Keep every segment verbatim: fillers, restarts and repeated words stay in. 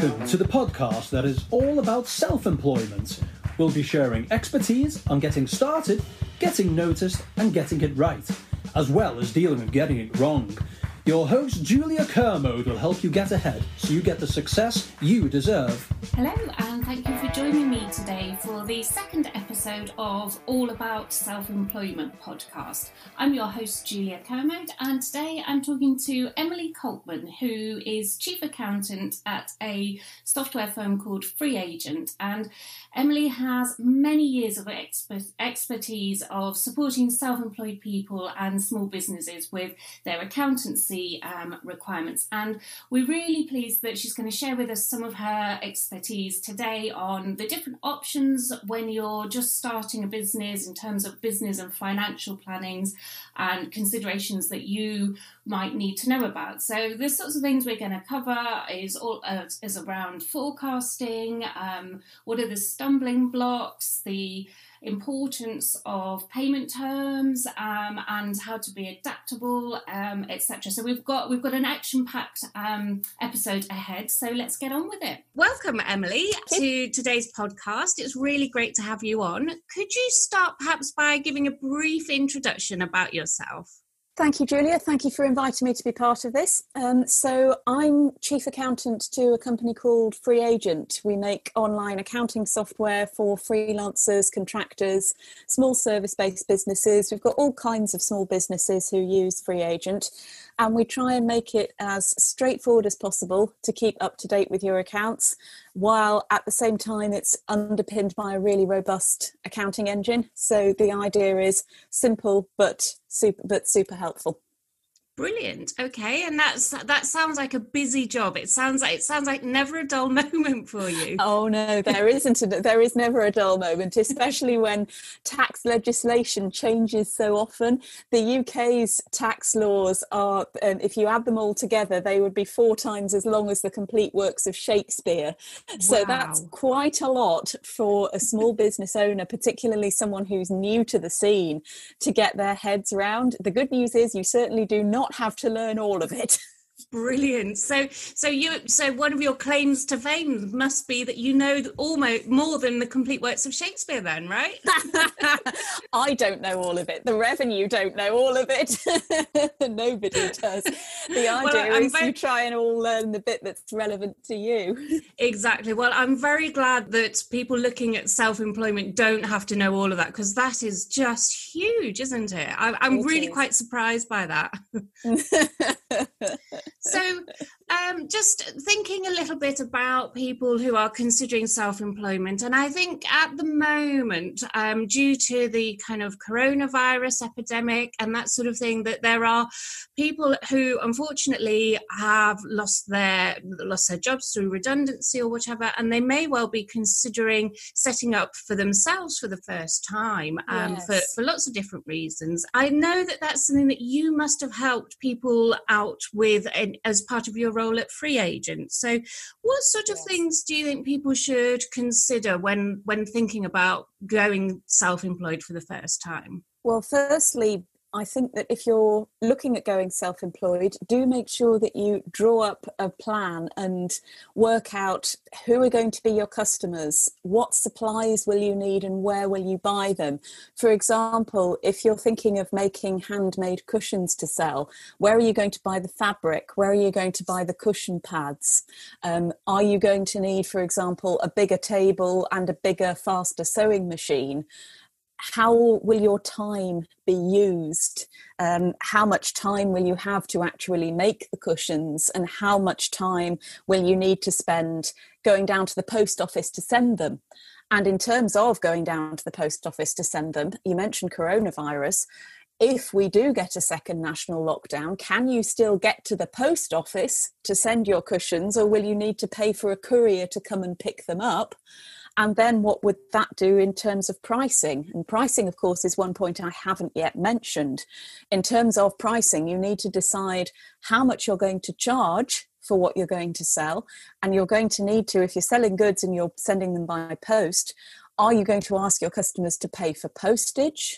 Welcome to the podcast that is all about self-employment. We'll be sharing expertise on getting started, getting noticed, and getting it right, as well as dealing with getting it wrong. Your host, Julia Kermode, will help you get ahead so you get the success you deserve. Hello, and thank you for joining me today for the second episode of All About Self-Employment podcast. I'm your host, Julia Kermode, and today I'm talking to Emily Coltman, who is Chief Accountant at a software firm called Free Agent. And Emily has many years of expert, expertise of supporting self-employed people and small businesses with their accountancy Um, requirements, and we're really pleased that she's going to share with us some of her expertise today on the different options when you're just starting a business in terms of business and financial plannings and considerations that you might need to know about. So the sorts of things we're going to cover is all uh, is around forecasting, um, what are the stumbling blocks, the importance of payment terms, um, and how to be adaptable, um, et cetera. So we've got we've got an action-packed um, episode ahead. So let's get on with it. Welcome, Emily, to today's podcast. It's really great to have you on. Could you start perhaps by giving a brief introduction about yourself? Thank you, Julia. Thank you for inviting me to be part of this. Um, so I'm Chief Accountant to a company called Free Agent. We make online accounting software for freelancers, contractors, small service-based businesses. We've got all kinds of small businesses who use Free Agent, and we try and make it as straightforward as possible to keep up to date with your accounts, while at the same time it's underpinned by a really robust accounting engine. So the idea is simple but super but super helpful. Brilliant. Okay, and that's that sounds like a busy job. It sounds like it sounds like never a dull moment for you. Oh no, there isn't. A, there is never a dull moment, especially when tax legislation changes so often. The U K's tax laws are, um, if you add them all together, they would be four times as long as the complete works of Shakespeare. So wow. That's quite a lot for a small business owner, particularly someone who's new to the scene, to get their heads around. The good news is you certainly do not have to learn all of it. Brilliant. So, so you, so one of your claims to fame must be that you know almost more than the complete works of Shakespeare, then, right? I don't know all of it. The revenue don't know all of it. Nobody does. The idea well, is very... you try and all learn the bit that's relevant to you. Exactly. Well, I'm very glad that people looking at self-employment don't have to know all of that, because that is just huge, isn't it? I, I'm it really is. quite surprised by that. So um, just thinking a little bit about people who are considering self-employment, and I think at the moment, um, due to the kind of coronavirus epidemic and that sort of thing, that there are people who unfortunately have lost their lost their jobs through redundancy or whatever, and they may well be considering setting up for themselves for the first time, um, yes. for, for lots of different reasons. I know that that's something that you must have helped people out with as part of your role at Free Agent. So what sort of yes. things do you think people should consider when when thinking about going self-employed for the first time? Well, firstly, I think that if you're looking at going self-employed, do make sure that you draw up a plan and work out who are going to be your customers, what supplies will you need and where will you buy them. For example, if you're thinking of making handmade cushions to sell, where are you going to buy the fabric? Where are you going to buy the cushion pads? Um, are you going to need, for example, a bigger table and a bigger, faster sewing machine? How will your time be used? Um, how much time will you have to actually make the cushions? And how much time will you need to spend going down to the post office to send them? And in terms of going down to the post office to send them, you mentioned coronavirus. If we do get a second national lockdown, can you still get to the post office to send your cushions, or will you need to pay for a courier to come and pick them up? And then what would that do in terms of pricing? And pricing, of course, is one point I haven't yet mentioned. In terms of pricing, you need to decide how much you're going to charge for what you're going to sell. And you're going to need to, if you're selling goods and you're sending them by post, are you going to ask your customers to pay for postage?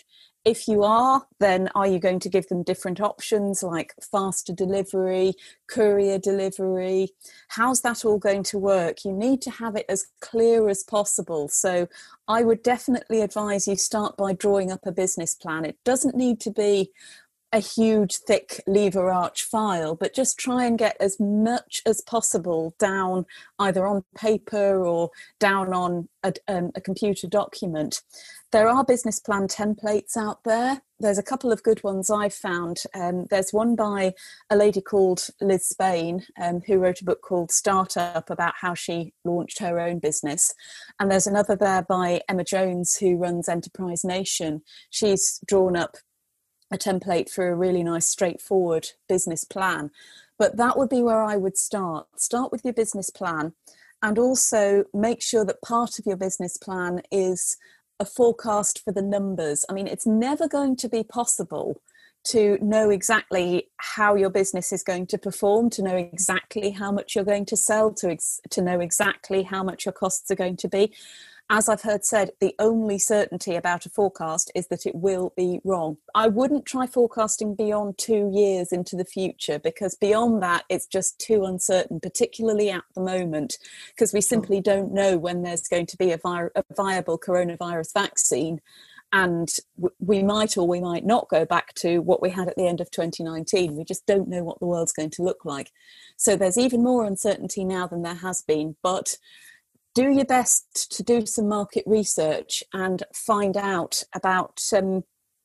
If you are, then are you going to give them different options like faster delivery, courier delivery? How's that all going to work? You need to have it as clear as possible. So I would definitely advise you start by drawing up a business plan. It doesn't need to be a huge, thick lever arch file, but just try and get as much as possible down either on paper or down on a, um, a computer document. There are business plan templates out there. There's a couple of good ones I've found. Um, there's one by a lady called Liz Spain, um, who wrote a book called Startup about how she launched her own business. And there's another there by Emma Jones, who runs Enterprise Nation. She's drawn up a template for a really nice straightforward business plan. But that would be where I would start. Start with your business plan, and also make sure that part of your business plan is a forecast for the numbers. I mean, it's never going to be possible to know exactly how your business is going to perform, to know exactly how much you're going to sell, to ex- to know exactly how much your costs are going to be. As I've heard said, the only certainty about a forecast is that it will be wrong. I wouldn't try forecasting beyond two years into the future, because beyond that, it's just too uncertain, particularly at the moment, because we simply don't know when there's going to be a, vi- a viable coronavirus vaccine. And w- we might or we might not go back to what we had at the end of twenty nineteen. We just don't know what the world's going to look like. So there's even more uncertainty now than there has been. But do your best to do some market research and find out about um,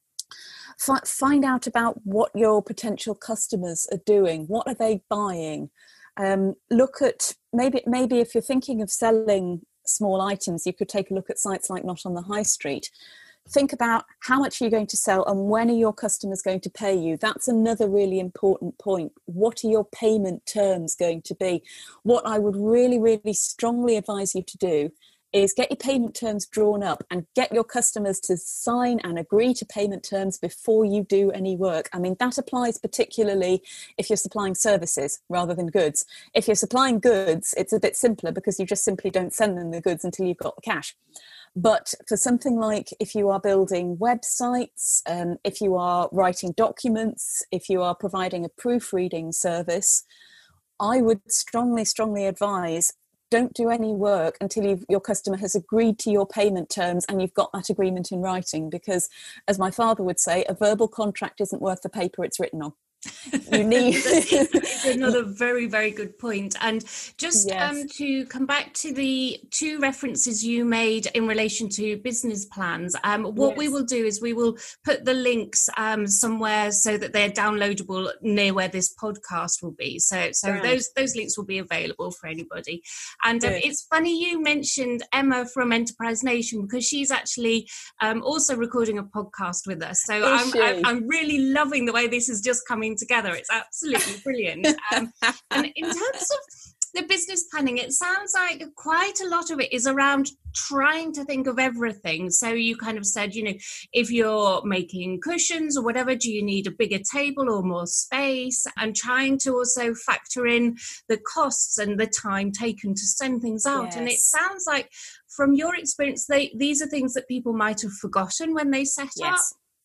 f- find out about what your potential customers are doing. What are they buying? Um, look at maybe maybe if you're thinking of selling small items, you could take a look at sites like Not on the High Street. Think about how much are you going to sell and when are your customers going to pay you. That's another really important point. What are your payment terms going to be? What I would really, really strongly advise you to do is get your payment terms drawn up and get your customers to sign and agree to payment terms before you do any work. I mean, that applies particularly if you're supplying services rather than goods. If you're supplying goods, it's a bit simpler because you just simply don't send them the goods until you've got the cash. But for something like if you are building websites, um, if you are writing documents, if you are providing a proofreading service, I would strongly, strongly advise don't do any work until you've, your customer has agreed to your payment terms and you've got that agreement in writing. Because as my father would say, a verbal contract isn't worth the paper it's written on. You need It's another very, very good point. And just yes. um, to come back to the two references you made in relation to business plans, um, what yes. we will do is we will put the links um, somewhere so that they're downloadable near where this podcast will be. So, so right. those those links will be available for anybody. And um, it's funny you mentioned Emma from Enterprise Nation, because she's actually um, also recording a podcast with us. So I'm, I'm I'm really loving the way this is just coming together. It's absolutely brilliant. Um, and in terms of the business planning, it sounds like quite a lot of it is around trying to think of everything. So you kind of said, you know, if you're making cushions or whatever, do you need a bigger table or more space? And trying to also factor in the costs and the time taken to send things out. Yes. And it sounds like from your experience, they, these are things that people might have forgotten when they set yes. up.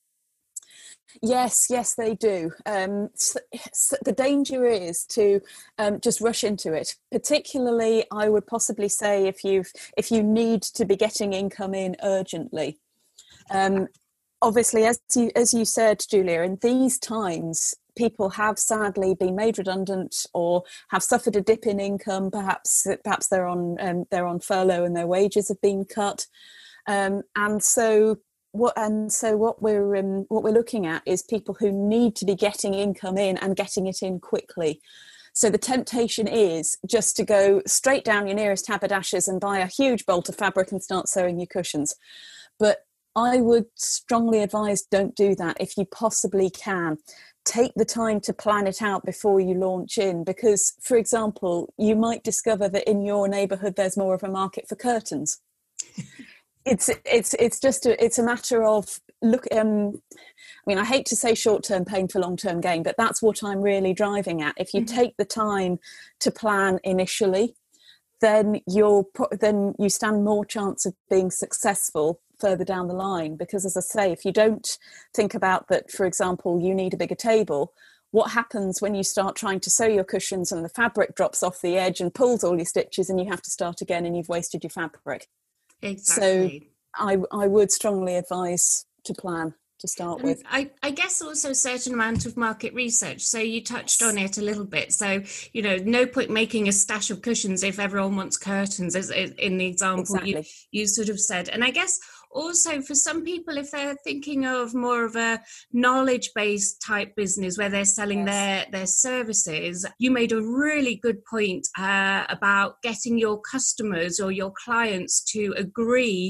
Yes, yes, they do. Um, so, so the danger is to um, just rush into it. Particularly, I would possibly say if you've if you need to be getting income in urgently. Um, obviously, as you as you said, Julia, in these times, people have sadly been made redundant or have suffered a dip in income. Perhaps perhaps they're on um, they're on furlough and their wages have been cut, um, and so. What, and so what we're um, what we're looking at is people who need to be getting income in and getting it in quickly. So the temptation is just to go straight down your nearest haberdashers and buy a huge bolt of fabric and start sewing your cushions. But I would strongly advise don't do that if you possibly can. Take the time to plan it out before you launch in, because, for example, you might discover that in your neighbourhood there's more of a market for curtains. It's it's it's just a, it's a matter of look. Um, I mean, I hate to say short-term pain for long-term gain, but that's what I'm really driving at. If you mm-hmm. take the time to plan initially, then you'll then you stand more chance of being successful further down the line. Because as I say, if you don't think about that, for example, you need a bigger table, what happens when you start trying to sew your cushions and the fabric drops off the edge and pulls all your stitches and you have to start again and you've wasted your fabric? Exactly. So I, I would strongly advise to plan to start and with. I, I guess also a certain amount of market research. So you touched on it a little bit. So, you know, no point making a stash of cushions if everyone wants curtains, as in the example Exactly. you, you sort of said. And I guess also for some people, if they're thinking of more of a knowledge-based type business where they're selling yes. their, their services, you made a really good point uh, about getting your customers or your clients to agree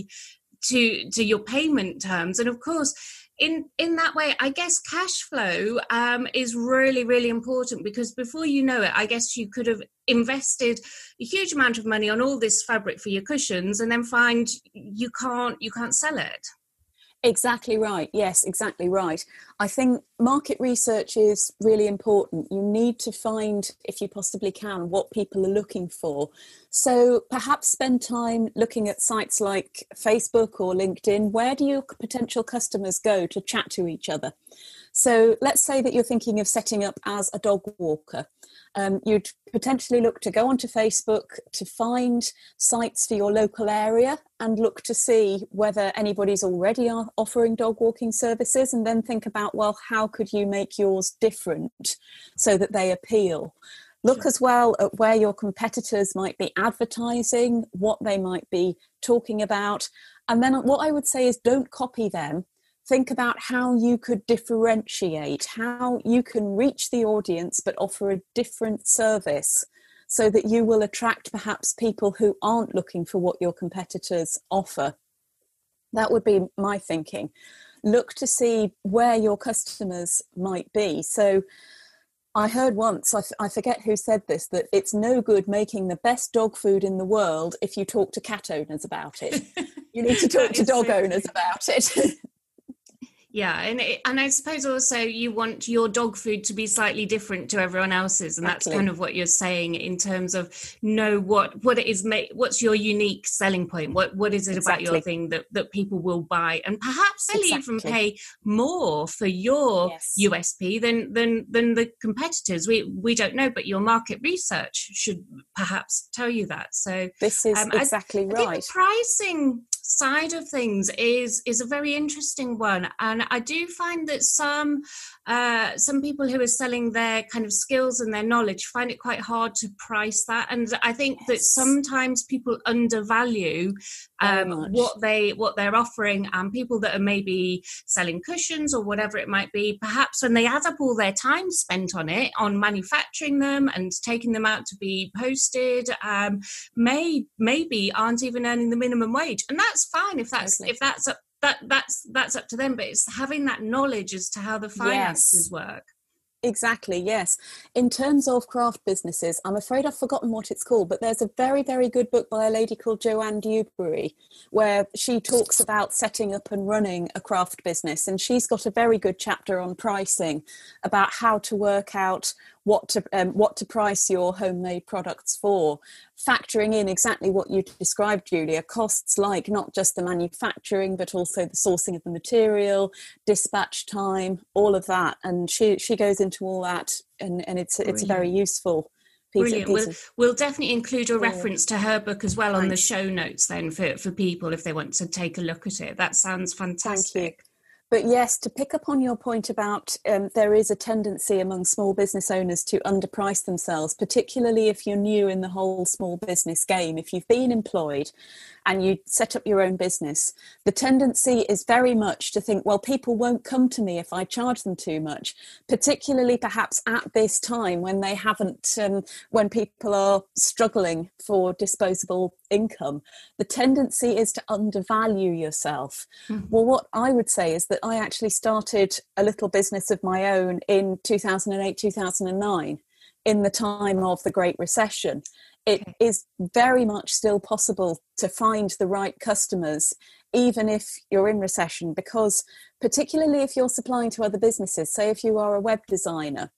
to, to your payment terms. And of course, In in that way, I guess cash flow um, is really, really important, because before you know it, I guess you could have invested a huge amount of money on all this fabric for your cushions and then find you can't you can't sell it. Exactly right. Yes, exactly right. I think market research is really important. You need to find, if you possibly can, what people are looking for. So perhaps spend time looking at sites like Facebook or LinkedIn. Where do your potential customers go to chat to each other? So let's say that you're thinking of setting up as a dog walker. Um, you'd potentially look to go onto Facebook to find sites for your local area and look to see whether anybody's already offering dog walking services, and then think about, well, how could you make yours different so that they appeal? Look as well at where your competitors might be advertising, what they might be talking about. And then what I would say is, don't copy them. Think about how you could differentiate, how you can reach the audience but offer a different service so that you will attract perhaps people who aren't looking for what your competitors offer. That would be my thinking. Look to see where your customers might be. So I heard once, I, f- I forget who said this, that it's no good making the best dog food in the world if you talk to cat owners about it. You need to talk to dog so owners about it. Yeah, and it, and I suppose also you want your dog food to be slightly different to everyone else's, and exactly. That's kind of what you're saying in terms of know what what it is. What's your unique selling point? What what is it exactly. about your thing that, that people will buy, and perhaps they'll exactly. even pay more for your yes. U S P than than than the competitors. We we don't know, but your market research should perhaps tell you that. So this is um, exactly I, right. I think the pricing side of things is is a very interesting one, and I do find that some uh, some people who are selling their kind of skills and their knowledge find it quite hard to price that, and I think yes. that sometimes people undervalue um, what they what they're offering, and people that are maybe selling cushions or whatever it might be, perhaps when they add up all their time spent on it, on manufacturing them and taking them out to be posted, um, may maybe aren't even earning the minimum wage, and that's fine if that's totally. if that's up, that that's that's up to them, but it's having that knowledge as to how the finances yes. work. Exactly, yes. In terms of craft businesses, I'm afraid I've forgotten what it's called, but there's a very, very good book by a lady called Joanne Dewberry, where she talks about setting up and running a craft business. And she's got a very good chapter on pricing, about how to work out what to um, what to price your homemade products for, factoring in exactly what you described, Julia, costs like not just the manufacturing, but also the sourcing of the material, dispatch time, all of that. And she, she goes into all that, and, and it's, it's a very useful piece. Brilliant. Piece we'll, of, we'll definitely include a yeah. reference to her book as well on Thanks. the show notes then for, for people if they want to take a look at it. That sounds fantastic. Thank you. But yes, to pick up on your point about um, there is a tendency among small business owners to underprice themselves, particularly if you're new in the whole small business game. If you've been employed and you set up your own business, the tendency is very much to think, well, people won't come to me if I charge them too much, particularly perhaps at this time when they haven't, um, when people are struggling for disposable income. The tendency is to undervalue yourself. Mm-hmm. Well, what I would say is that I actually started a little business of my own in two thousand eight, two thousand nine, in the time of the Great Recession. It okay. is very much still possible to find the right customers, even if you're in recession, because particularly if you're supplying to other businesses, say if you are a web designer,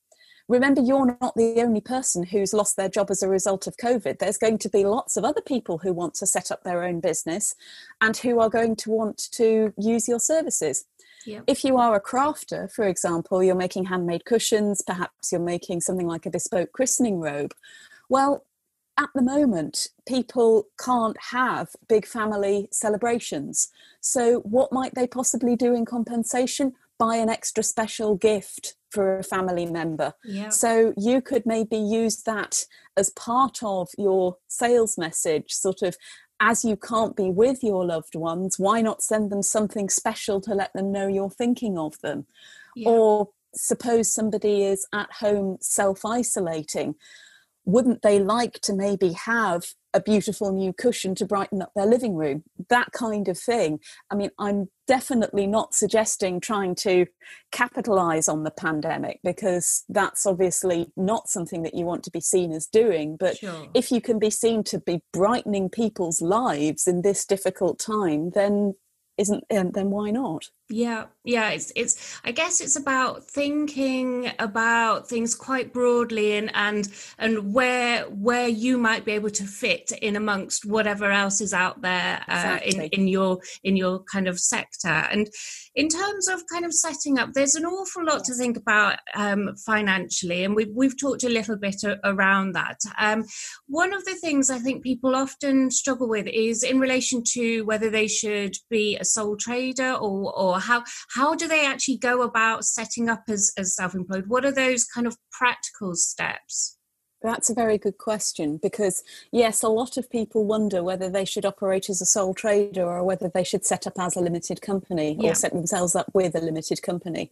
remember, you're not the only person who's lost their job as a result of COVID. There's going to be lots of other people who want to set up their own business and who are going to want to use your services. Yep. If you are a crafter, for example, you're making handmade cushions, perhaps you're making something like a bespoke christening robe. Well, at the moment, people can't have big family celebrations. So what might they possibly do in compensation? Buy an extra special gift for a family member. Yep. So you could maybe use that as part of your sales message, sort of, as you can't be with your loved ones, why not send them something special to let them know you're thinking of them? Yep. Or suppose somebody is at home self-isolating. Wouldn't they like to maybe have a beautiful new cushion to brighten up their living room? That kind of thing. I mean, I'm definitely not suggesting trying to capitalize on the pandemic, because that's obviously not something that you want to be seen as doing. But sure, if you can be seen to be brightening people's lives in this difficult time, then isn't then why not? Yeah, yeah, it's it's I guess it's about thinking about things quite broadly, and and and where where you might be able to fit in amongst whatever else is out there uh, exactly. in in your in your kind of sector. And in terms of kind of setting up, there's an awful lot yes. to think about um, financially, and we've we've talked a little bit around that. Um, one of the things I think people often struggle with is in relation to whether they should be a sole trader or or how how do they actually go about setting up as, as self-employed? What are those kind of practical steps? That's a very good question, because yes, a lot of people wonder whether they should operate as a sole trader or whether they should set up as a limited company yeah. or set themselves up with a limited company.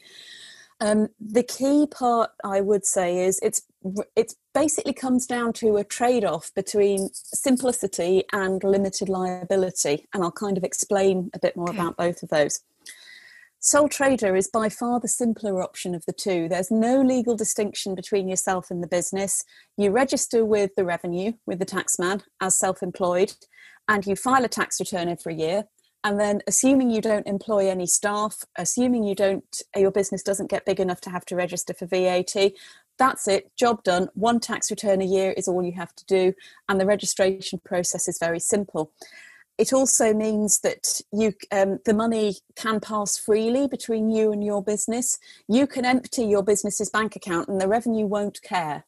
Um, the key part, I would say, is it's it basically comes down to a trade-off between simplicity and limited liability, and I'll kind of explain a bit more okay. about both of those. Sole trader is by far the simpler option of the two. There's no legal distinction between yourself and the business. You register with the revenue, with the taxman, as self-employed, and you file a tax return every year. And then, assuming you don't employ any staff, assuming you don't, your business doesn't get big enough to have to register for V A T, that's it, job done. One tax return a year is all you have to do, and the registration process is very simple. It also means that you um, the money can pass freely between you and your business. You can empty your business's bank account and the revenue won't care.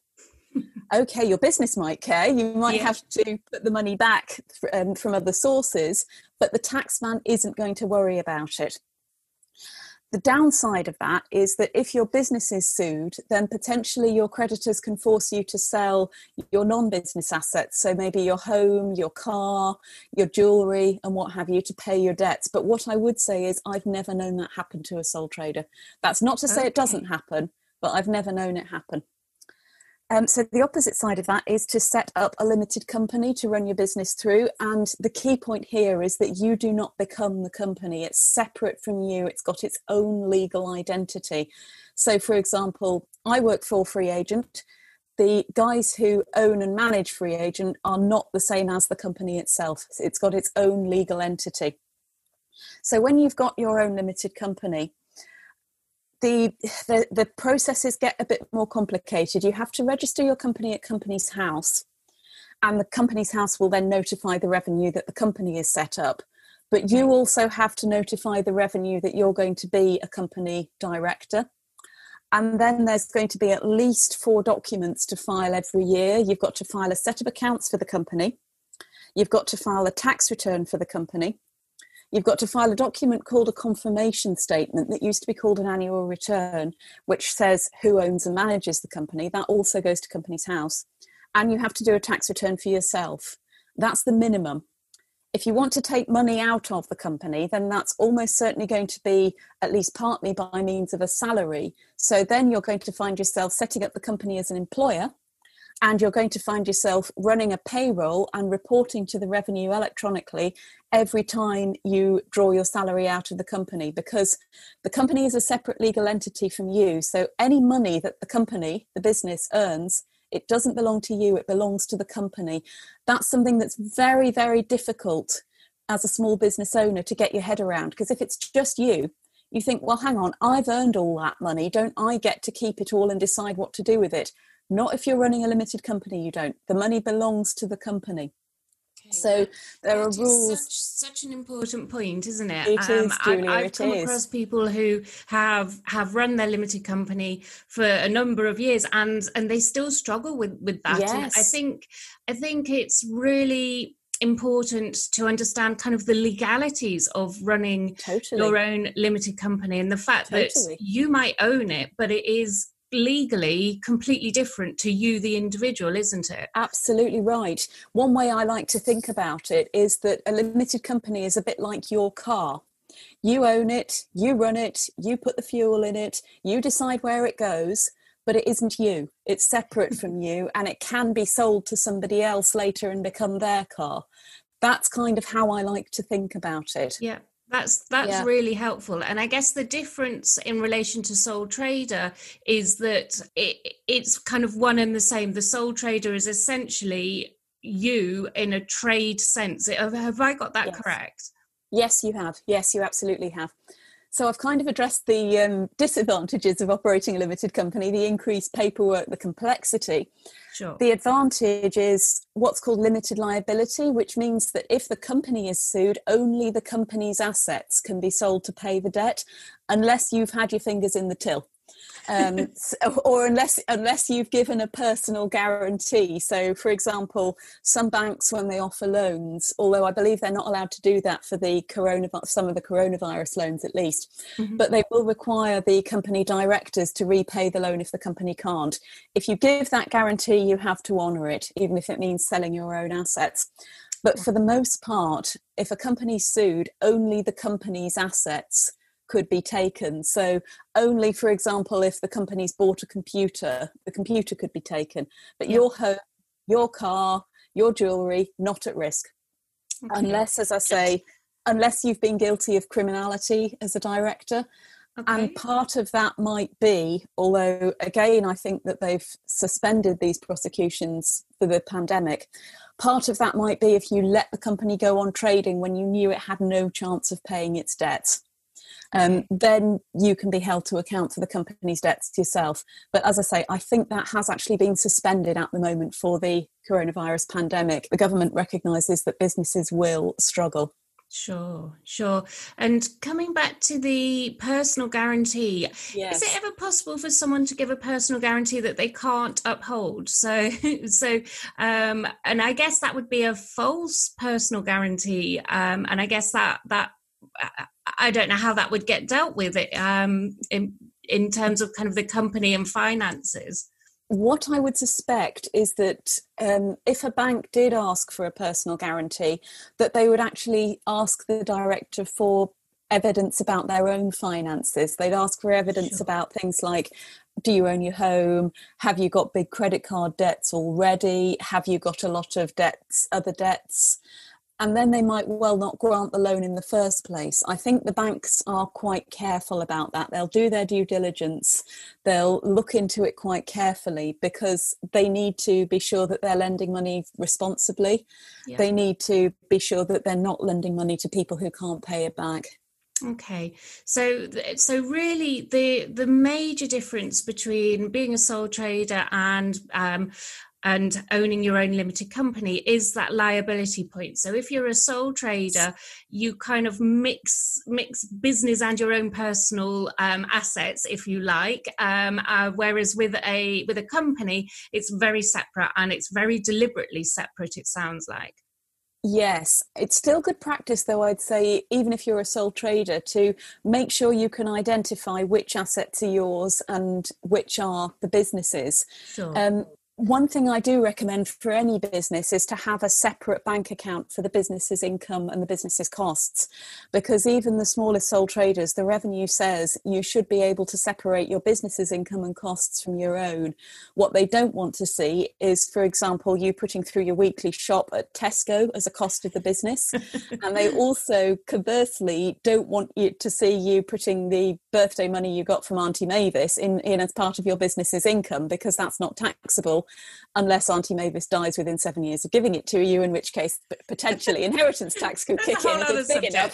Okay, your business might care. You might yeah. have to put the money back um, from other sources, but the taxman isn't going to worry about it. The downside of that is that if your business is sued, then potentially your creditors can force you to sell your non-business assets. So maybe your home, your car, your jewellery and what have you, to pay your debts. But what I would say is I've never known that happen to a sole trader. That's not to say okay. it doesn't happen, but I've never known it happen. Um, so the opposite side of that is to set up a limited company to run your business through. And the key point here is that you do not become the company. It's separate from you. It's got its own legal identity. So, for example, I work for Free Agent. The guys who own and manage Free Agent are not the same as the company itself. It's got its own legal entity. So when you've got your own limited company, The, the the processes get a bit more complicated. You have to register your company at Companies House, and the Companies House will then notify the revenue that the company is set up. But you also have to notify the revenue that you're going to be a company director. And then there's going to be at least four documents to file every year. You've got to file a set of accounts for the company. You've got to file a tax return for the company. You've got to file a document called a confirmation statement that used to be called an annual return, which says who owns and manages the company. That also goes to Companies House. And you have to do a tax return for yourself. That's the minimum. If you want to take money out of the company, then that's almost certainly going to be at least partly by means of a salary. So then you're going to find yourself setting up the company as an employer, and you're going to find yourself running a payroll and reporting to the revenue electronically every time you draw your salary out of the company, because the company is a separate legal entity from you. So any money that the company, the business, earns, it doesn't belong to you, it belongs to the company. That's something that's very, very difficult as a small business owner to get your head around, because if it's just you, you think, well, hang on, I've earned all that money. Don't I get to keep it all and decide what to do with it? Not if you're running a limited company, you don't. The money belongs to the company. Okay, so there are rules. Such, such an important point, isn't it? It um, is, Julia, I've, I've it come is. across people who have have run their limited company for a number of years, and and they still struggle with with that. Yes. And I think I think it's really important to understand kind of the legalities of running totally. your own limited company, and the fact totally. that you might own it, but it is legally completely different to you, the individual, isn't it? Absolutely right. One way I like to think about it is that a limited company is a bit like your car. You own it, you run it, you put the fuel in it, you decide where it goes, but it isn't you. It's separate from you, and it can be sold to somebody else later and become their car. That's kind of how I like to think about it. Yeah. That's that's yeah. really helpful. And I guess the difference in relation to sole trader is that it, it's kind of one and the same. The sole trader is essentially you in a trade sense. Have, have I got that yes. correct? Yes, you have. Yes, you absolutely have. So I've kind of addressed the um, disadvantages of operating a limited company, the increased paperwork, the complexity. Sure. The advantage is what's called limited liability, which means that if the company is sued, only the company's assets can be sold to pay the debt, unless you've had your fingers in the till. Um, so, or unless unless you've given a personal guarantee. So, for example, some banks, when they offer loans, although I believe they're not allowed to do that for the coronavirus, some of the coronavirus loans at least, mm-hmm. but they will require the company directors to repay the loan if the company can't. If you give that guarantee, you have to honour it, even if it means selling your own assets. But for the most part, if a company's sued, only the company's assets could be taken. So only, for example, if the company's bought a computer, the computer could be taken. But yeah. your home, your car, your jewellery, not at risk. Okay. Unless, as I say, unless you've been guilty of criminality as a director. Okay. And part of that might be, although again, I think that they've suspended these prosecutions for the pandemic, part of that might be if you let the company go on trading when you knew it had no chance of paying its debts. Um, then you can be held to account for the company's debts yourself. But as I say, I think that has actually been suspended at the moment for the coronavirus pandemic. The government recognises that businesses will struggle. Sure, sure. And coming back to the personal guarantee, yes. is it ever possible for someone to give a personal guarantee that they can't uphold? So, so, um, and I guess that would be a false personal guarantee. Um, and I guess that that. I don't know how that would get dealt with it um, in, in terms of kind of the company and finances. What I would suspect is that um, if a bank did ask for a personal guarantee, that they would actually ask the director for evidence about their own finances. They'd ask for evidence sure. about things like, do you own your home? Have you got big credit card debts already? Have you got a lot of debts, other debts? And then they might well not grant the loan in the first place. I think the banks are quite careful about that. They'll do their due diligence. They'll look into it quite carefully because they need to be sure that they're lending money responsibly. Yeah. They need to be sure that they're not lending money to people who can't pay it back. Okay, so so really the the major difference between being a sole trader and um, and owning your own limited company is that liability point. So if you're a sole trader, you kind of mix mix business and your own personal um, assets, if you like. Um, uh, whereas with a with a company, it's very separate and it's very deliberately separate. It sounds like. Yes, it's still good practice, though, I'd say, even if you're a sole trader, to make sure you can identify which assets are yours and which are the business's. Sure. Um, One thing I do recommend for any business is to have a separate bank account for the business's income and the business's costs, because even the smallest sole traders, the revenue says you should be able to separate your business's income and costs from your own. What they don't want to see is, for example, you putting through your weekly shop at Tesco as a cost of the business. And they also, conversely, don't want you to see you putting the birthday money you got from Auntie Mavis in, in as part of your business's income, because that's not taxable. unless Auntie Mavis dies within seven years of giving it to you, in which case potentially inheritance tax could kick in if it's big enough.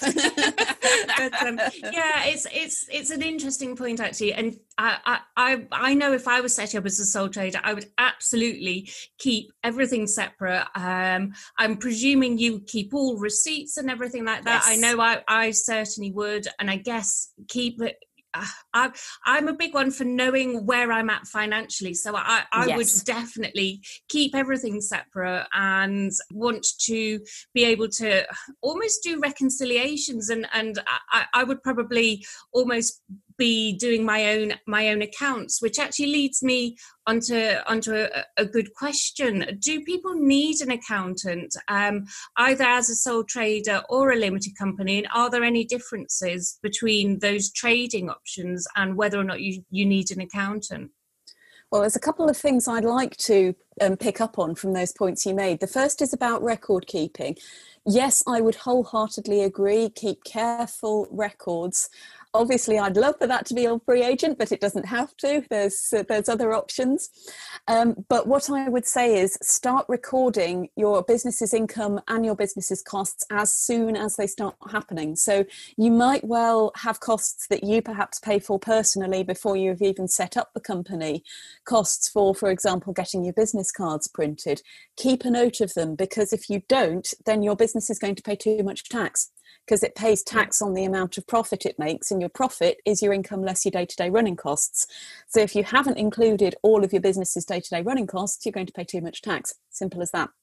But, um, yeah, it's it's it's an interesting point actually, and I, I I know if I was set up as a sole trader, I would absolutely keep everything separate. Um, I'm presuming you keep all receipts and everything like that. Yes. I know I I certainly would, and I guess keep it. I, I'm a big one for knowing where I'm at financially. So I, I yes. would definitely keep everything separate and want to be able to almost do reconciliations. And, and I, I would probably almost be doing my own my own accounts, which actually leads me onto onto a, a good question. Do people need an accountant, um, either as a sole trader or a limited company? And are there any differences between those trading options and whether or not you, you need an accountant? Well, there's a couple of things I'd like to um, pick up on from those points you made. The first is about record keeping. Yes, I would wholeheartedly agree. Keep careful records. Obviously, I'd love for that to be on free agent, but it doesn't have to. There's uh, there's other options. Um, but what I would say is start recording your business's income and your business's costs as soon as they start happening. So you might well have costs that you perhaps pay for personally before you've even set up the company. Costs for, for example, getting your business cards printed. Keep a note of them, because if you don't, then your business is going to pay too much tax, because it pays tax on the amount of profit it makes, and your profit is your income less your day-to-day running costs. So if you haven't included all of your business's day-to-day running costs, you're going to pay too much tax. Simple as that.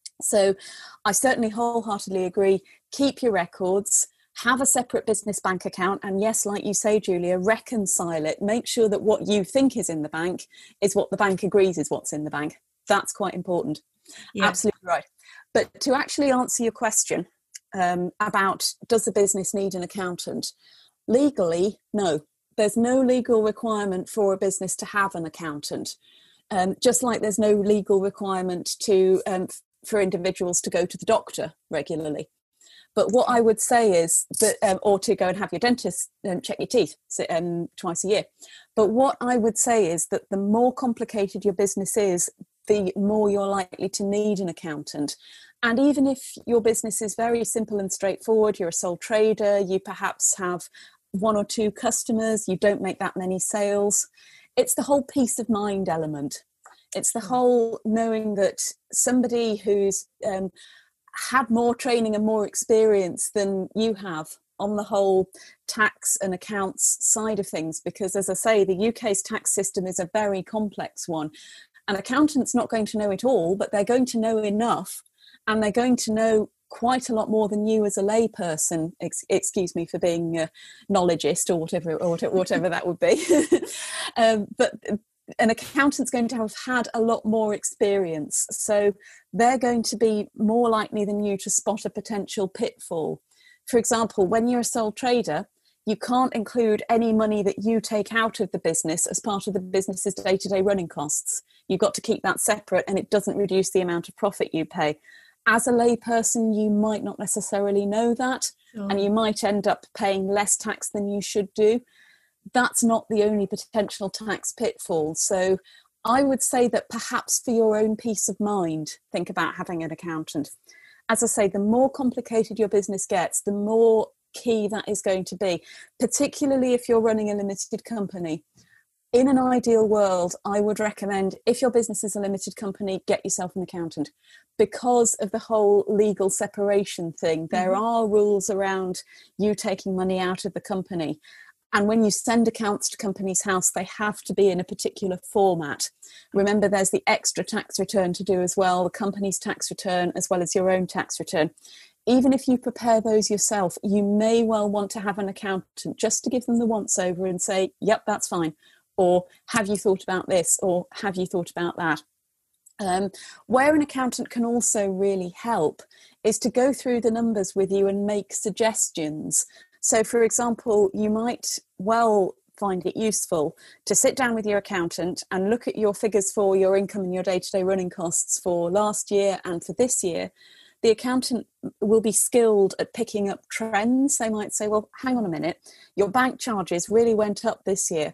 So I certainly wholeheartedly agree. Keep your records, have a separate business bank account, and yes, like you say, Julia, reconcile it. Make sure that what you think is in the bank is what the bank agrees is what's in the bank. That's quite important. Yeah. Absolutely right. But to actually answer your question, Um, about does the business need an accountant? Legally, no. There's no legal requirement for a business to have an accountant. Um, just like there's no legal requirement to um, for individuals to go to the doctor regularly. But what I would say is that, um, or to go and have your dentist um, check your teeth um, twice a year. But what I would say is that the more complicated your business is, the more you're likely to need an accountant. And even if your business is very simple and straightforward, you're a sole trader, you perhaps have one or two customers, you don't make that many sales, it's the whole peace of mind element. It's the whole knowing that somebody who's um, had more training and more experience than you have on the whole tax and accounts side of things, because as I say, the U K's tax system is a very complex one. An accountant's not going to know it all, but they're going to know enough, and they're going to know quite a lot more than you as a lay person. Ex- excuse me for being a knowledgeist or whatever, or whatever that would be. um, but an accountant's going to have had a lot more experience, so they're going to be more likely than you to spot a potential pitfall. For example, when you're a sole trader, you can't include any money that you take out of the business as part of the business's day-to-day running costs. You've got to keep that separate, and it doesn't reduce the amount of profit you pay. As a lay person, you might not necessarily know that, sure. and you might end up paying less tax than you should do. That's not the only potential tax pitfall. So I would say that perhaps for your own peace of mind, think about having an accountant. As I say, the more complicated your business gets, the more key that is going to be, particularly if you're running a limited company. In an ideal world, I would recommend, if your business is a limited company, get yourself an accountant, because of the whole legal separation thing. There mm-hmm. are rules around you taking money out of the company. And when you send accounts to Companies House, they have to be in a particular format. Remember, there's the extra tax return to do as well, the company's tax return, as well as your own tax return. Even if you prepare those yourself, you may well want to have an accountant just to give them the once over and say, yep, that's fine. Or have you thought about this? Or have you thought about that? Um, where an accountant can also really help is to go through the numbers with you and make suggestions. So, for example, you might well find it useful to sit down with your accountant and look at your figures for your income and your day-to-day running costs for last year and for this year. The accountant will be skilled at picking up trends. They might say, well, hang on a minute, your bank charges really went up this year.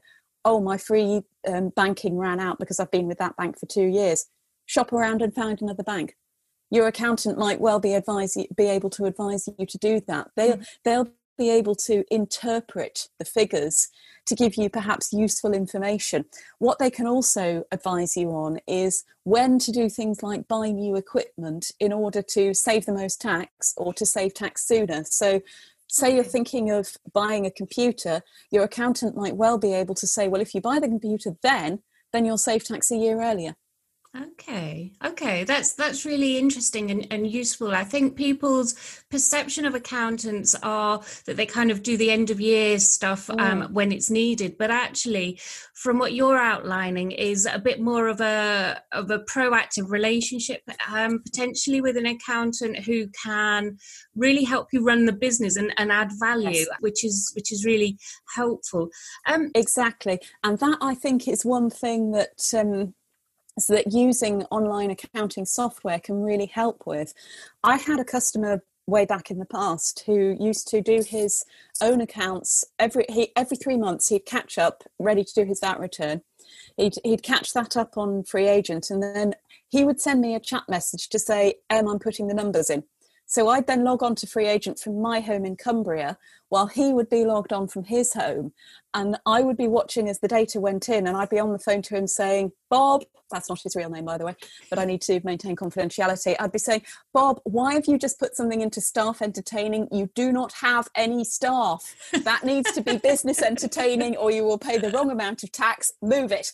oh, my free um, banking ran out because I've been with that bank for two years. Shop around and find another bank. Your accountant might well be advise you, be able to advise you to do that. They'll, mm. they'll be able to interpret the figures to give you perhaps useful information. What they can also advise you on is when to do things like buy new equipment in order to save the most tax or to save tax sooner. So say you're thinking of buying a computer, your accountant might well be able to say, well, if you buy the computer then, then you'll save tax a year earlier. Okay, okay, that's that's really interesting and, and useful. I think people's perception of accountants are that they kind of do the end of year stuff um, mm. when it's needed, but actually, from what you're outlining, is a bit more of a of a proactive relationship, um, potentially with an accountant who can really help you run the business and, and add value, yes. which is which is really helpful. Um, exactly, and that I think is one thing that. Um, So that using online accounting software can really help with. I had a customer way back in the past who used to do his own accounts every he, every three months. He'd catch up, ready to do his V A T return. He'd he'd catch that up on Free Agent, and then he would send me a chat message to say, "Em, I'm putting the numbers in." So I'd then log on to Free Agent from my home in Cumbria while he would be logged on from his home. And I would be watching as the data went in, and I'd be on the phone to him saying, Bob, that's not his real name, by the way, but I need to maintain confidentiality. I'd be saying, Bob, why have you just put something into staff entertaining? You do not have any staff. That needs to be business entertaining or you will pay the wrong amount of tax. Move it.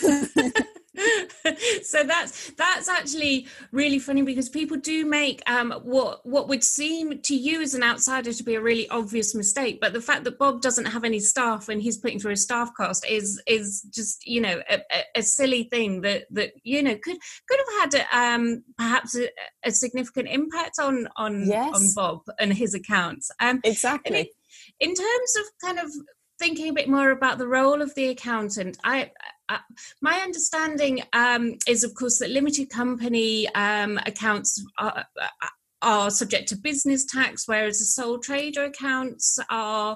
So that's that's actually really funny, because people do make um what what would seem to you as an outsider to be a really obvious mistake, but the fact that Bob doesn't have any staff and he's putting through a staff cost is is just, you know, a, a silly thing that that you know could could have had um perhaps a, a significant impact on on yes. on Bob and his accounts. Um exactly. In, in terms of kind of thinking a bit more about the role of the accountant, I Uh, my understanding um, is, of course, that limited company um, accounts are, are subject to business tax, whereas the sole trader accounts are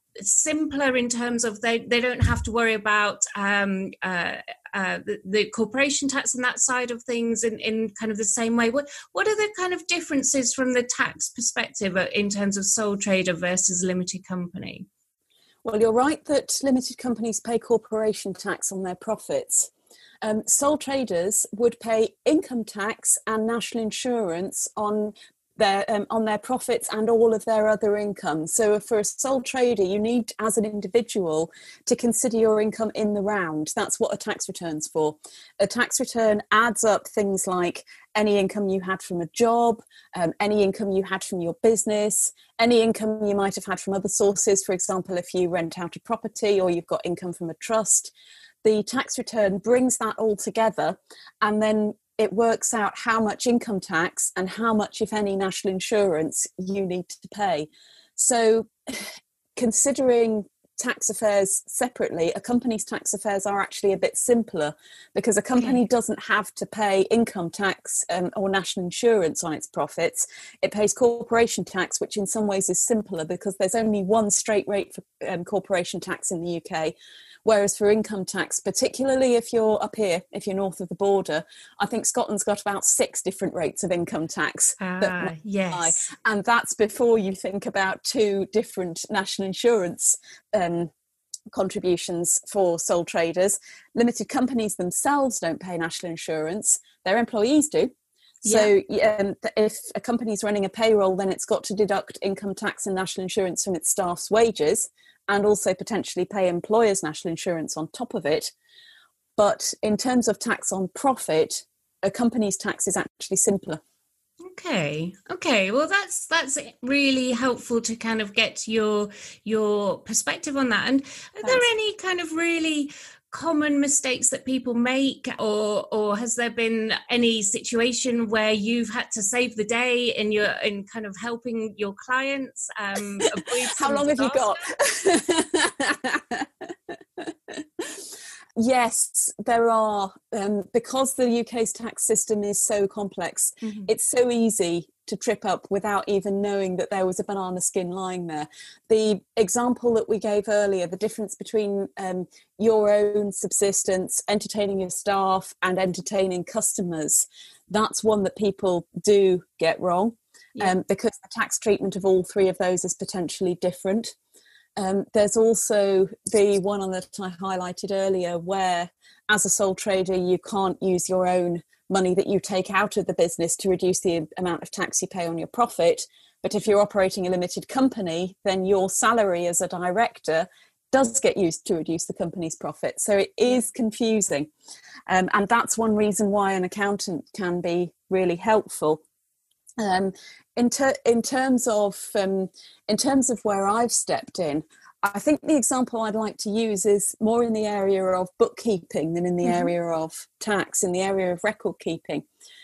simpler in terms of they, they don't have to worry about um, uh, uh, the, the corporation tax and that side of things in, in kind of the same way. What what are the kind of differences from the tax perspective in terms of sole trader versus limited company? Well, you're right that limited companies pay corporation tax on their profits. Um, sole traders would pay income tax and national insurance on their um, on their profits and all of their other income. So for a sole trader, you need, as an individual, to consider your income in the round. That's what a tax return's for. A tax return adds up things like any income you had from a job, um, any income you had from your business, any income you might have had from other sources. For example, if you rent out a property or you've got income from a trust. The tax return brings that all together, and then it works out how much income tax and how much, if any, national insurance you need to pay. So considering tax affairs separately, a company's tax affairs are actually a bit simpler, because a company okay. doesn't have to pay income tax um, or national insurance on its profits. It pays corporation tax, which in some ways is simpler because there's only one straight rate for um, corporation tax in the U K. Whereas for income tax, particularly if you're up here, if you're north of the border, I think Scotland's got about six different rates of income tax. Ah, that yes. And that's before you think about two different national insurance um, contributions for sole traders. Limited companies themselves don't pay national insurance. Their employees do. So yeah. um, if a company's running a payroll, then it's got to deduct income tax and national insurance from its staff's wages, and also potentially pay employers' national insurance on top of it. But in terms of tax on profit, a company's tax is actually simpler. Okay, okay. Well, that's that's really helpful to kind of get your your perspective on that. And are Thanks. There any kind of really common mistakes that people make, or or has there been any situation where you've had to save the day in your in kind of helping your clients um avoid how long disaster? Have you got? Yes, there are. Um, because the U K's tax system is so complex, mm-hmm. it's so easy to trip up without even knowing that there was a banana skin lying there. The example that we gave earlier, the difference between um, your own subsistence, entertaining your staff and entertaining customers, that's one that people do get wrong, yeah. um, because the tax treatment of all three of those is potentially different. Um, there's also the one on that I highlighted earlier, where as a sole trader, you can't use your own money that you take out of the business to reduce the amount of tax you pay on your profit. But if you're operating a limited company, then your salary as a director does get used to reduce the company's profit. So it is confusing. Um, and that's one reason why an accountant can be really helpful. Um, in, ter- in terms of um, in terms of where I've stepped in, I think the example I'd like to use is more in the area of bookkeeping than in the mm-hmm. area of tax, in the area of record keeping.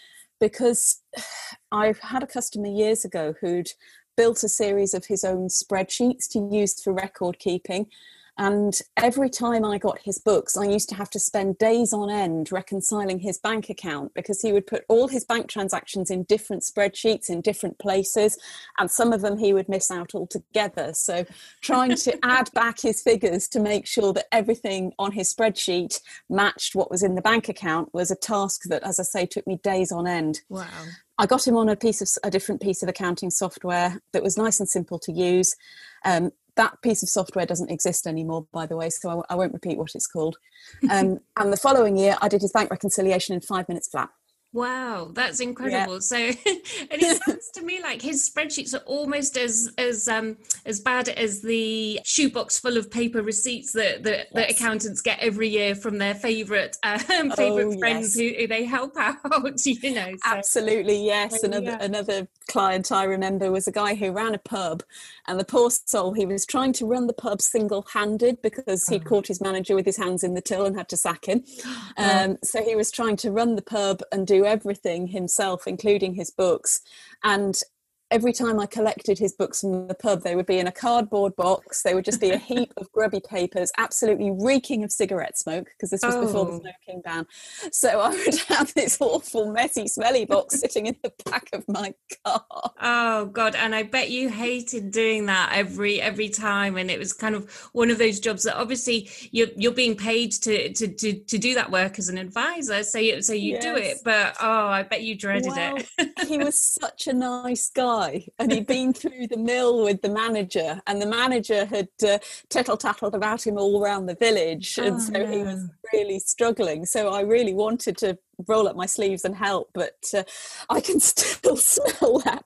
Because I've had a customer years ago who'd built a series of his own spreadsheets to use for record keeping. And every time I got his books, I used to have to spend days on end reconciling his bank account, because he would put all his bank transactions in different spreadsheets in different places, and some of them he would miss out altogether. So trying to add back his figures to make sure that everything on his spreadsheet matched what was in the bank account was a task that, as I say, took me days on end. Wow. I got him on a piece of a different piece of accounting software that was nice and simple to use. Um, that piece of software doesn't exist anymore, by the way, so I, I won't repeat what it's called. Um, and the following year, I did his bank reconciliation in five minutes flat. Wow, that's incredible. Yeah. So, and it sounds to me like his spreadsheets are almost as as um as bad as the shoebox full of paper receipts that that, yes. that accountants get every year from their favourite um, favourite oh, friends yes. who, who they help out. You know, so. Absolutely, yes. Another yeah. another client I remember was a guy who ran a pub, and the poor soul, he was trying to run the pub single-handed because he'd oh. caught his manager with his hands in the till and had to sack him. Um, oh. So he was trying to run the pub and do everything himself, including his books. And every time I collected his books from the pub, they would be in a cardboard box. They would just be a heap of grubby papers, absolutely reeking of cigarette smoke, because this was oh. before the smoking ban. So I would have this awful, messy, smelly box sitting in the back of my car. Oh God! And I bet you hated doing that every every time. And it was kind of one of those jobs that obviously you're you're being paid to to to, to do that work as an advisor. So you, so you yes. do it, but oh, I bet you dreaded well, it. He was such a nice guy. And he'd been through the mill with the manager, and the manager had uh, tittle-tattled about him all around the village, and oh, so no. he was really struggling. So I really wanted to roll up my sleeves and help, but uh, I can still smell that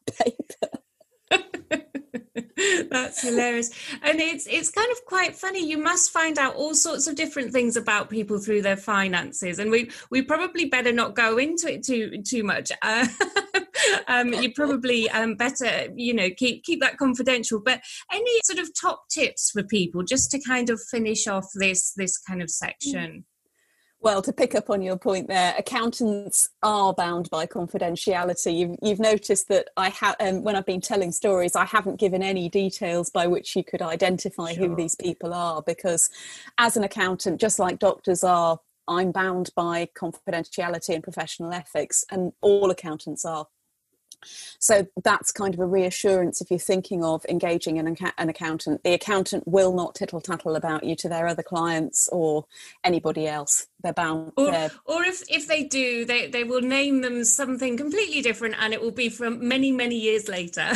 paper. That's hilarious. And it's it's kind of quite funny. You must find out all sorts of different things about people through their finances, and we we probably better not go into it too too much. Uh, um, you probably um, better, you know, keep keep that confidential. But any sort of top tips for people just to kind of finish off this this kind of section? Well, to pick up on your point there, accountants are bound by confidentiality. You've, you've noticed that I have, um, when I've been telling stories, I haven't given any details by which you could identify sure. who these people are, because as an accountant, just like doctors are, I'm bound by confidentiality and professional ethics, and all accountants are. So that's kind of a reassurance if you're thinking of engaging an, an accountant. The accountant will not tittle-tattle about you to their other clients or anybody else. They're bound. Or, they're... or if, if they do, they, they will name them something completely different, and it will be from many, many years later.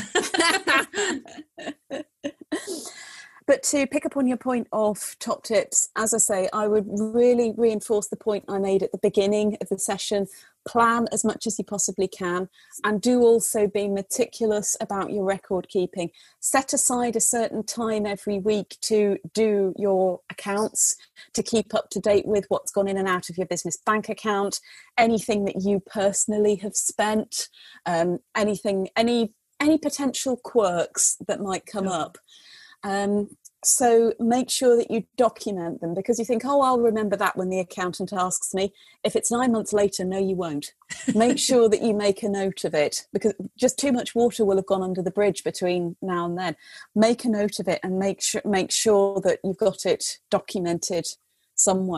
But to pick up on your point of top tips, as I say, I would really reinforce the point I made at the beginning of the session. Plan as much as you possibly can, and do also be meticulous about your record keeping. Set aside a certain time every week to do your accounts, to keep up to date with what's gone in and out of your business bank account, anything that you personally have spent, um, anything, any any potential quirks that might come yeah. up. Um, so make sure that you document them, because you think, oh, I'll remember that when the accountant asks me. If it's nine months later, no, you won't. Make sure that you make a note of it, because just too much water will have gone under the bridge between now and then. Make a note of it and make sure make sure that you've got it documented somewhere.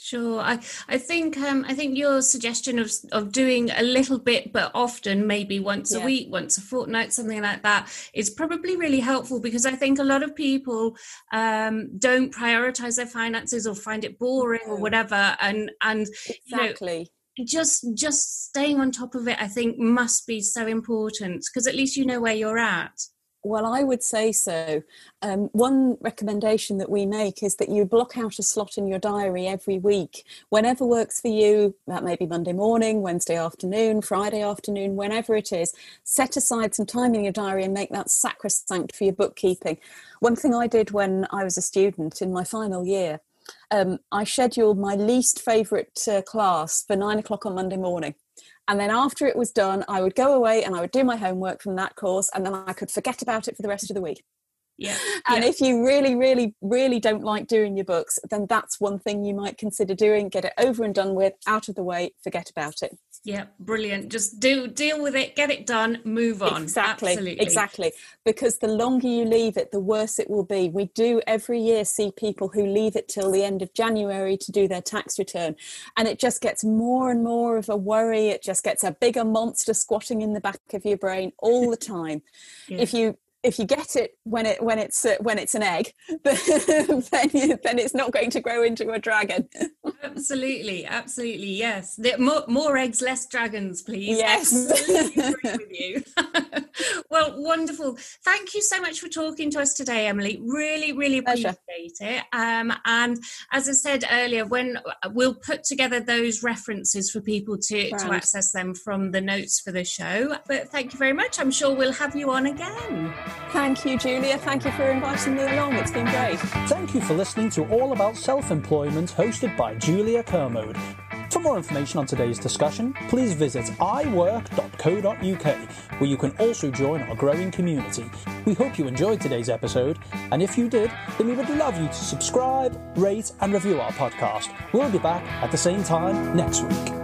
Sure. I, I think um, I think your suggestion of of doing a little bit but often, maybe once yeah. a week, once a fortnight, something like that, is probably really helpful, because I think a lot of people um, don't prioritize their finances or find it boring or whatever. And and exactly. You know, just just staying on top of it, I think, must be so important, because at least you know where you're at. Well, I would say so. Um, one recommendation that we make is that you block out a slot in your diary every week, whenever works for you. That may be Monday morning, Wednesday afternoon, Friday afternoon, whenever it is. Set aside some time in your diary and make that sacrosanct for your bookkeeping. One thing I did when I was a student in my final year, um, I scheduled my least favourite uh, class for nine o'clock on Monday morning. And then after it was done, I would go away and I would do my homework from that course, and then I could forget about it for the rest of the week. Yeah. And yeah. if you really, really, really don't like doing your books, then that's one thing you might consider doing. Get it over and done with, out of the way, forget about it. Yeah, brilliant. Just do deal with it, get it done, move on. Exactly, Absolutely. exactly. Because the longer you leave it, the worse it will be. We do every year see people who leave it till the end of January to do their tax return. And it just gets more and more of a worry. It just gets a bigger monster squatting in the back of your brain all the time. Yeah. If you If you get it when it when it's uh, when it's an egg, then you, then it's not going to grow into a dragon. Absolutely, absolutely, yes. The, more more eggs, less dragons, please. Yes, absolutely agree with you. Well, wonderful. Thank you so much for talking to us today, Emily. Really, really appreciate it. Um, and as I said earlier, when we'll put together those references for people to, to access them from the notes for the show. But thank you very much. I'm sure we'll have you on again. Thank you, Julia. Thank you for inviting me along. It's been great. Thank you for listening to All About Self-Employment, hosted by Julia Kermode. For more information on today's discussion, please visit i work dot co dot uk, where you can also join our growing community. We hope you enjoyed today's episode, and if you did, then we would love you to subscribe, rate, and review our podcast. We'll be back at the same time next week.